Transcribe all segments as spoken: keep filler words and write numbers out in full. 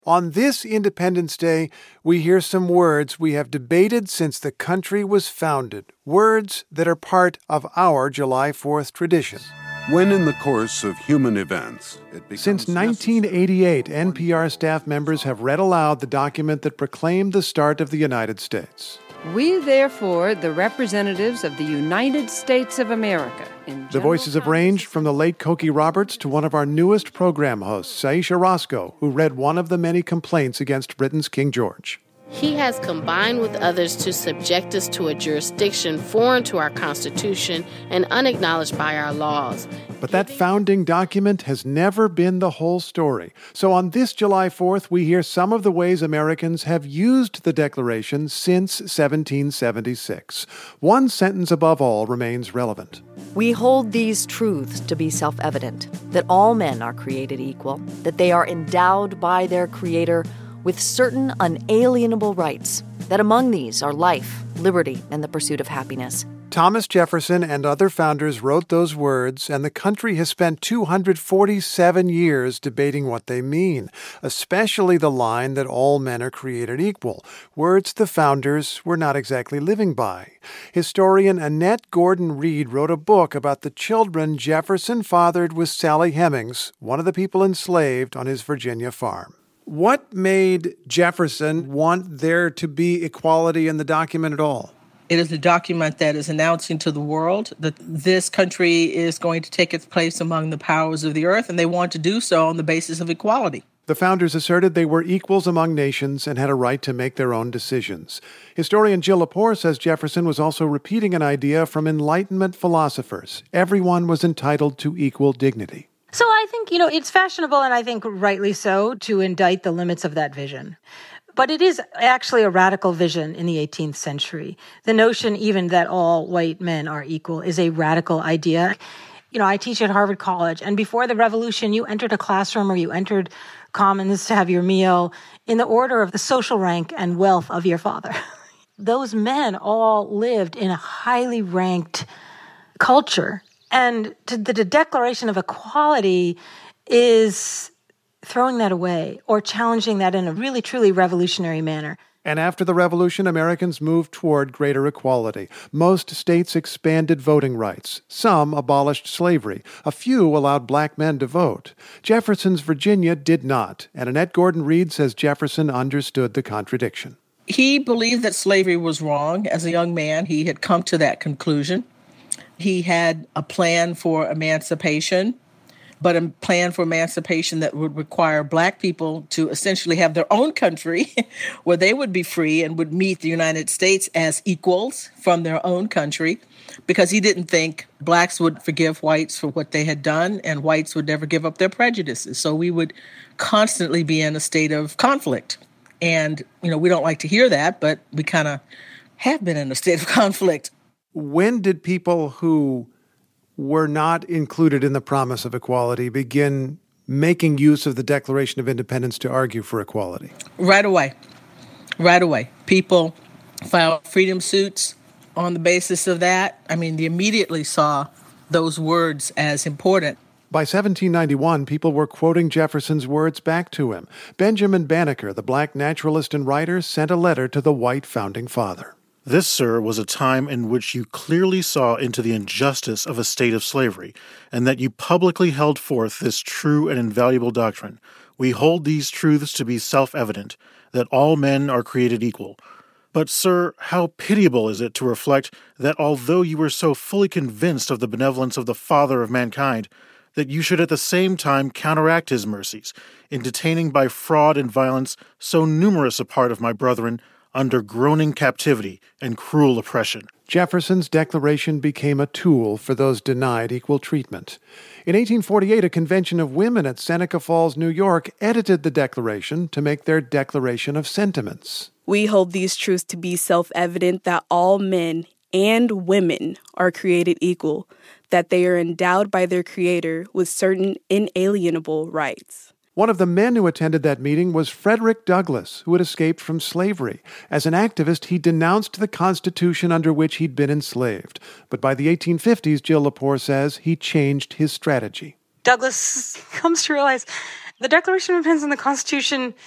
On this Independence Day, we hear some words we have debated since the country was founded, words that are part of our July fourth tradition. When in the course of human events, it becomes Since nineteen eighty-eight, N P R staff members have read aloud the document that proclaimed the start of the United States. We, therefore, the representatives of the United States of America. In The voices have ranged from the late Cokie Roberts to one of our newest program hosts, Aisha Roscoe, who read one of the many complaints against Britain's King George. He has combined with others to subject us to a jurisdiction foreign to our Constitution and unacknowledged by our laws. But that founding document has never been the whole story. So on this July fourth, we hear some of the ways Americans have used the Declaration since seventeen seventy-six. One sentence above all remains relevant. We hold these truths to be self-evident, that all men are created equal, that they are endowed by their Creator with certain unalienable rights, that among these are life, liberty, and the pursuit of happiness. Thomas Jefferson and other founders wrote those words, and the country has spent two hundred forty-seven years debating what they mean, especially the line that all men are created equal, words the founders were not exactly living by. Historian Annette Gordon Reed wrote a book about the children Jefferson fathered with Sally Hemings, one of the people enslaved on his Virginia farm. What made Jefferson want there to be equality in the document at all? It is a document that is announcing to the world that this country is going to take its place among the powers of the earth, and they want to do so on the basis of equality. The founders asserted they were equals among nations and had a right to make their own decisions. Historian Jill Lepore says Jefferson was also repeating an idea from Enlightenment philosophers. Everyone was entitled to equal dignity. So I think, you know, it's fashionable, and I think rightly so, to indict the limits of that vision. But it is actually a radical vision in the eighteenth century. The notion even that all white men are equal is a radical idea. You know, I teach at Harvard College, and before the revolution, you entered a classroom or you entered Commons to have your meal in the order of the social rank and wealth of your father. Those men all lived in a highly ranked culture. And to the, the Declaration of Equality is throwing that away or challenging that in a really, truly revolutionary manner. And after the revolution, Americans moved toward greater equality. Most states expanded voting rights. Some abolished slavery. A few allowed black men to vote. Jefferson's Virginia did not. And Annette Gordon Reed says Jefferson understood the contradiction. He believed that slavery was wrong. As a young man, he had come to that conclusion. He had a plan for emancipation, but a plan for emancipation that would require black people to essentially have their own country where they would be free and would meet the United States as equals from their own country, because he didn't think blacks would forgive whites for what they had done and whites would never give up their prejudices. So we would constantly be in a state of conflict. And, you know, we don't like to hear that, but we kind of have been in a state of conflict. When did people who were not included in the promise of equality begin making use of the Declaration of Independence to argue for equality? Right away. Right away. People filed freedom suits on the basis of that. I mean, they immediately saw those words as important. By seventeen ninety-one, people were quoting Jefferson's words back to him. Benjamin Banneker, the black naturalist and writer, sent a letter to the white founding father. This, sir, was a time in which you clearly saw into the injustice of a state of slavery, and that you publicly held forth this true and invaluable doctrine. We hold these truths to be self-evident, that all men are created equal. But, sir, how pitiable is it to reflect that although you were so fully convinced of the benevolence of the Father of mankind, that you should at the same time counteract his mercies, in detaining by fraud and violence so numerous a part of my brethren under groaning captivity and cruel oppression. Jefferson's declaration became a tool for those denied equal treatment. In eighteen forty-eight, a convention of women at Seneca Falls, New York, edited the Declaration to make their Declaration of Sentiments. We hold these truths to be self-evident that all men and women are created equal, that they are endowed by their Creator with certain inalienable rights. One of the men who attended that meeting was Frederick Douglass, who had escaped from slavery. As an activist, he denounced the Constitution under which he'd been enslaved. But by the eighteen fifties, Jill Lepore says, he changed his strategy. Douglass comes to realize the Declaration of Independence and the Constitution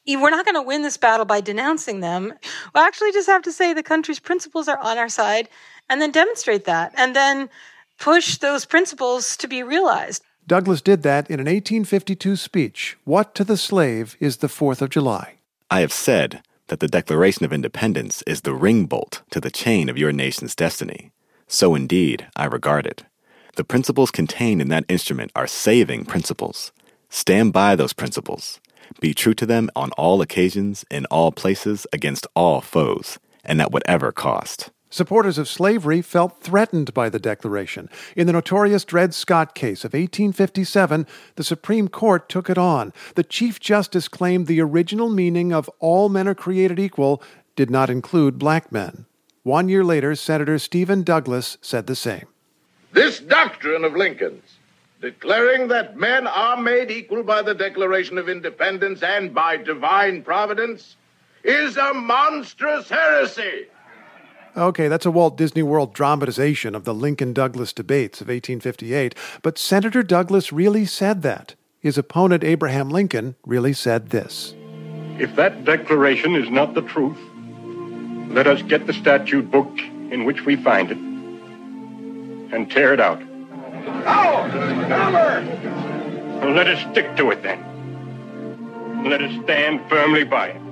we're not going to win this battle by denouncing them. We'll actually just have to say the country's principles are on our side and then demonstrate that and then push those principles to be realized. Douglass did that in an eighteen fifty-two speech, What to the Slave is the Fourth of July. I have said that the Declaration of Independence is the ring bolt to the chain of your nation's destiny. So indeed, I regard it. The principles contained in that instrument are saving principles. Stand by those principles. Be true to them on all occasions, in all places, against all foes, and at whatever cost. Supporters of slavery felt threatened by the Declaration. In the notorious Dred Scott case of eighteen fifty-seven, the Supreme Court took it on. The Chief Justice claimed the original meaning of all men are created equal did not include black men. One year later, Senator Stephen Douglas said the same. This doctrine of Lincoln's, declaring that men are made equal by the Declaration of Independence and by divine providence, is a monstrous heresy. Okay, that's a Walt Disney World dramatization of the Lincoln-Douglas debates of eighteen fifty-eight, but Senator Douglas really said that. His opponent, Abraham Lincoln, really said this. If that declaration is not the truth, let us get the statute book in which we find it and tear it out. Oh, Let us stick to it then. Let us stand firmly by it.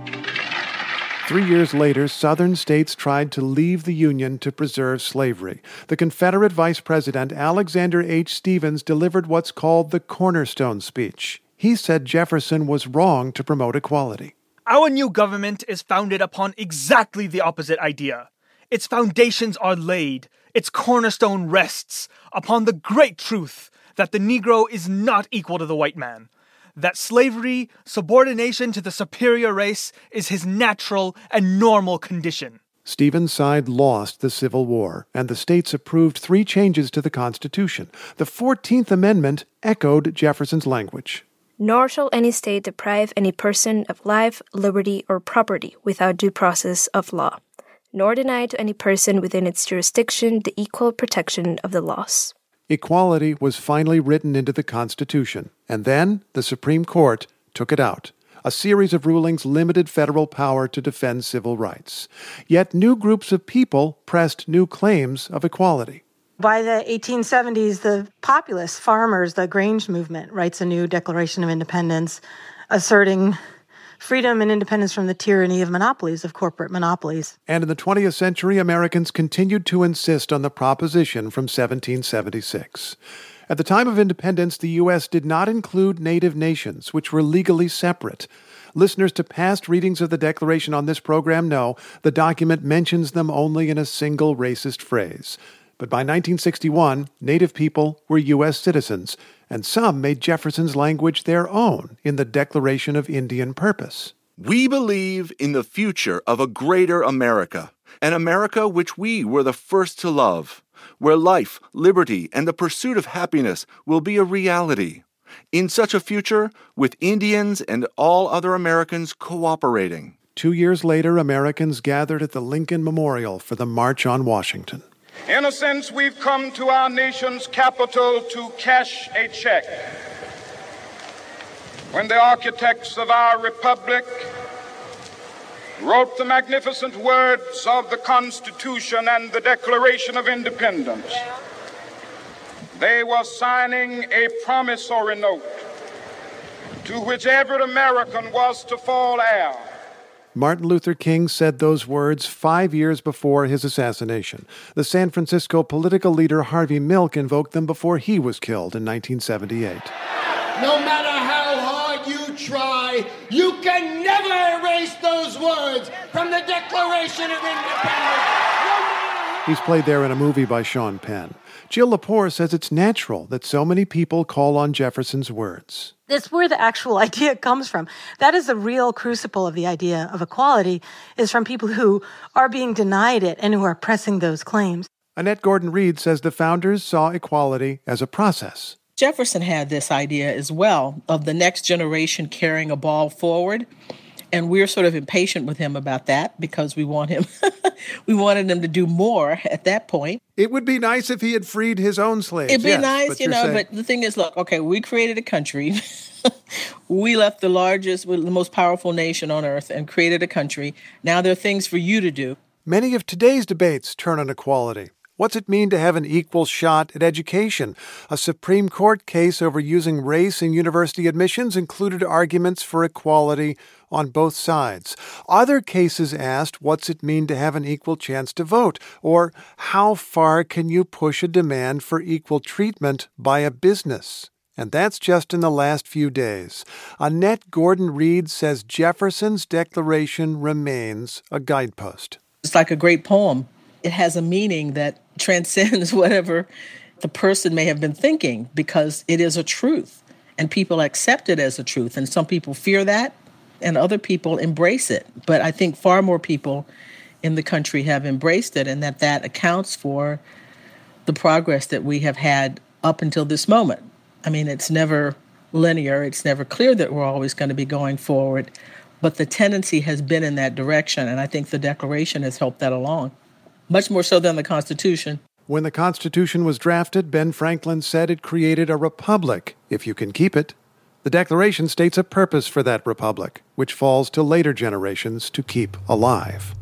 Three years later, Southern states tried to leave the Union to preserve slavery. The Confederate Vice President Alexander H. Stephens delivered what's called the Cornerstone Speech. He said Jefferson was wrong to promote equality. Our new government is founded upon exactly the opposite idea. Its foundations are laid, its cornerstone rests upon the great truth that the Negro is not equal to the white man. That slavery, subordination to the superior race, is his natural and normal condition. Stephens' side lost the Civil War, and the states approved three changes to the Constitution. The fourteenth Amendment echoed Jefferson's language. Nor shall any state deprive any person of life, liberty, or property without due process of law, nor deny to any person within its jurisdiction the equal protection of the laws. Equality was finally written into the Constitution, and then the Supreme Court took it out. A series of rulings limited federal power to defend civil rights. Yet new groups of people pressed new claims of equality. By the eighteen seventies, the populace, farmers, the Grange movement writes a new Declaration of Independence asserting freedom and independence from the tyranny of monopolies, of corporate monopolies. And in the twentieth century, Americans continued to insist on the proposition from seventeen seventy-six. At the time of independence, the U S did not include native nations, which were legally separate. Listeners to past readings of the Declaration on this program know the document mentions them only in a single racist phrase. But by nineteen sixty-one, Native people were U S citizens, and some made Jefferson's language their own in the Declaration of Indian Purpose. We believe in the future of a greater America, an America which we were the first to love, where life, liberty, and the pursuit of happiness will be a reality. In such a future, with Indians and all other Americans cooperating. Two years later, Americans gathered at the Lincoln Memorial for the March on Washington. In a sense, we've come to our nation's capital to cash a check. When the architects of our republic wrote the magnificent words of the Constitution and the Declaration of Independence, they were signing a promissory note to which every American was to fall heir. Martin Luther King said those words five years before his assassination. The San Francisco political leader Harvey Milk invoked them before he was killed in nineteen seventy-eight. No matter how hard you try, you can never erase those words from the Declaration of Independence. He's played there in a movie by Sean Penn. Jill Lepore says it's natural that so many people call on Jefferson's words. It's where the actual idea comes from. That is the real crucible of the idea of equality, is from people who are being denied it and who are pressing those claims. Annette Gordon-Reed says the founders saw equality as a process. Jefferson had this idea as well of the next generation carrying a ball forward. And we're sort of impatient with him about that because we want him, we wanted him to do more at that point. It would be nice if he had freed his own slaves. It'd be yes, nice, you know, saying... but the thing is, look, okay, we created a country. We left the largest, the most powerful nation on earth and created a country. Now there are things for you to do. Many of today's debates turn on equality. What's it mean to have an equal shot at education? A Supreme Court case over using race in university admissions included arguments for equality on both sides. Other cases asked, what's it mean to have an equal chance to vote? Or how far can you push a demand for equal treatment by a business? And that's just in the last few days. Annette Gordon-Reed says Jefferson's Declaration remains a guidepost. It's like a great poem. It has a meaning that transcends whatever the person may have been thinking because it is a truth and people accept it as a truth. And some people fear that and other people embrace it. But I think far more people in the country have embraced it and that that accounts for the progress that we have had up until this moment. I mean, it's never linear. It's never clear that we're always going to be going forward. But the tendency has been in that direction. And I think the Declaration has helped that along. Much more so than the Constitution. When the Constitution was drafted, Ben Franklin said it created a republic, if you can keep it. The Declaration states a purpose for that republic, which falls to later generations to keep alive.